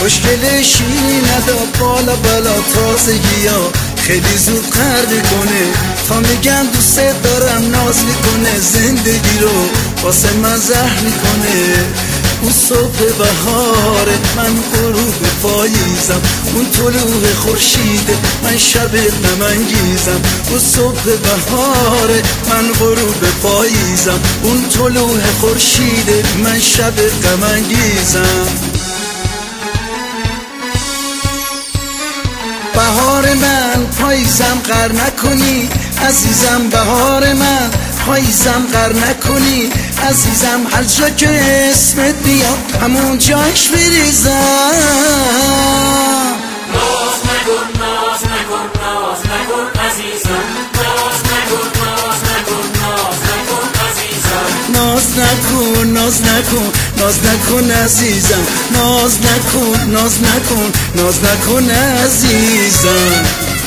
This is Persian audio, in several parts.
خوشگلشی نداد بالا بالا تازگی ها خیلی زود قرد کنه تا میگم دوست دارم ناز میکنه زندگی رو واسه من زهر میکنه اون صبح بهاره من غروب پاییزم اون طلوع خورشیده من شب غم انگیزم اون صبح بهاره من غروب پاییزم اون طلوع خورشیده من شب غم انگیزم بهار من پاییزم غر نکنی عزیزم بهار من پاییزم غر نکنی عزیزم هر جا که اسمت بیاد همون جاش بریزم ناز نکن ناز نکن ناز نکن عزیزم ناز نکن ناز نکن ناز نکن عزیزم ناز نکن ناز نکن ناز نکن عزیزم ناز نکن ناز نکن ناز نکن عزیزم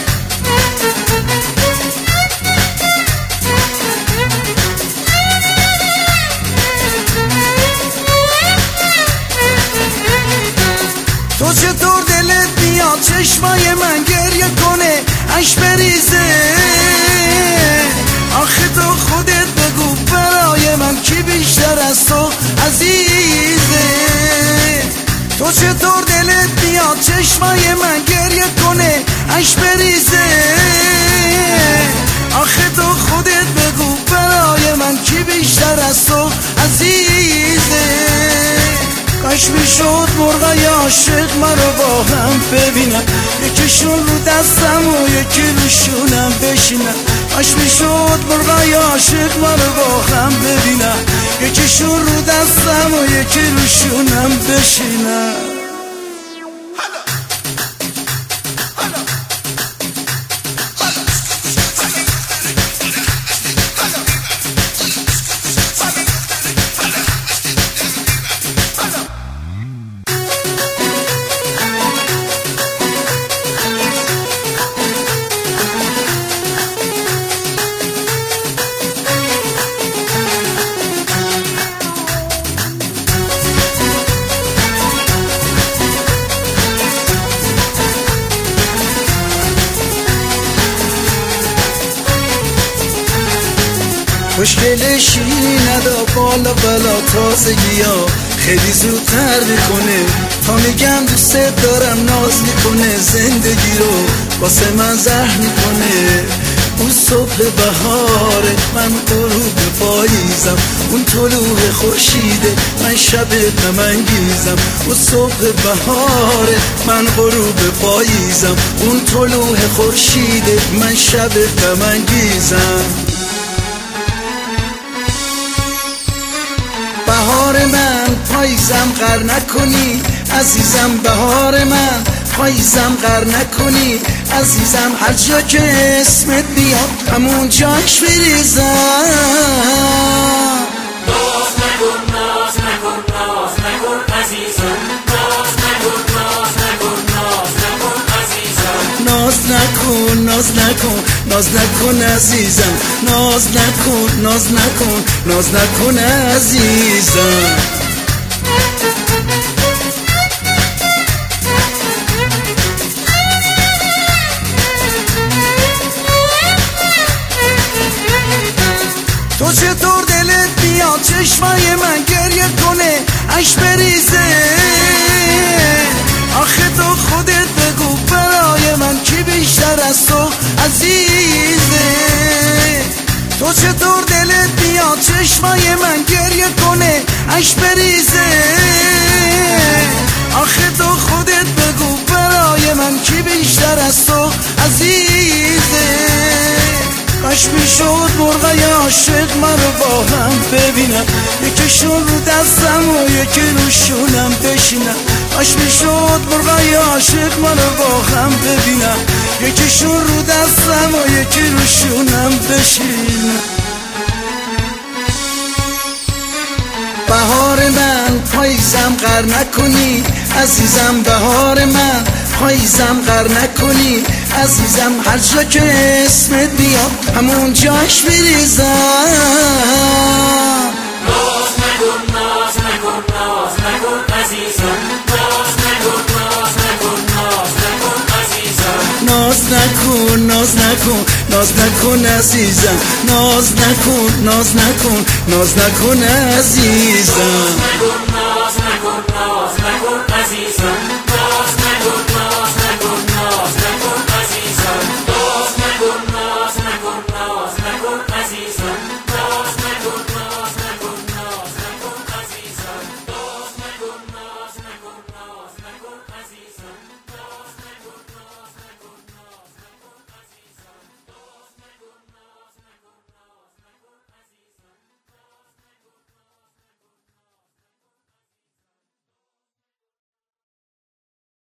تو چطور دلت میاد چشمای من گریه کنه اش بریزه آخه تو خودت بگو برای من کی بیشتر از تو عزیزه تو چطور دلت میاد چشمای من گریه کنه اش بریزه آخه تو خودت بگو برای من کی بیشتر از تو عزیزه کاش میشد مرغای عاشق من رو با هم ببینن یکیشون رو دستم و یکی رو شونم بشینن کاش میشد مرغای عاشق من رو با هم ببینن یکیشون رو دستم و یکی رو شونم بشینن خوشگلشی ندا بالا بالا تازگی ها خیلی زود تر میکنه تا میگم دوست دارم ناز میکنه زندگی رو واسه من زهر میکنه اون صبح بهاره من غروب پاییزم اون طلوع خورشیده من شب غم انگیزم اون صبح بهاره من غروب پاییزم اون طلوع خورشیده من شب غم انگیزم بهار من پاییزم غر نکنی عزیزم بهار من پاییزم غر نکنی عزیزم هر جا که اسمت بیاد همون جاش بریزم ناز نکن ناز نکن ناز نکن عزیزم ناز نکن ناز نکن ناز نکن عزیزم ناز نکن ناز نکن ناز نکن عزیزم ناز نکن ناز نکن ناز نکن عزیزم تو چطور دلت میاد چشمای من گریه کنه اش بریزه آخه تو خودت بگو برای من کی بیشتر از تو عزیزه تو چطور دلت میاد چشمای من گریه کنه اش بریزه آخه تو خودت بگو برای من کی بیشتر از تو عزیزه کاش میشد مرغای عاشق من رو با هم ببینن یکیشون رو دستم و یکی رو شونم بشینن کاش میشد مرغای عاشق من رو با هم ببینن یکیشون رو دستم و یکی رو شونم بشینن بهار من پاییزم غر نکنی عزیزم بهار من پاییزم غر نکنی عزیزم هر جا که اسمت بیاد همون جاش بریزم ناز نکن ناز نکن ناز نکن عزیزم ناز نکن ناز نکن ناز نکن ناز نکن عزیزم ناز نکن ناز نکن ناز نکن عزیزم ناز نکن ناز نکن ناز نکن عزیزم ناز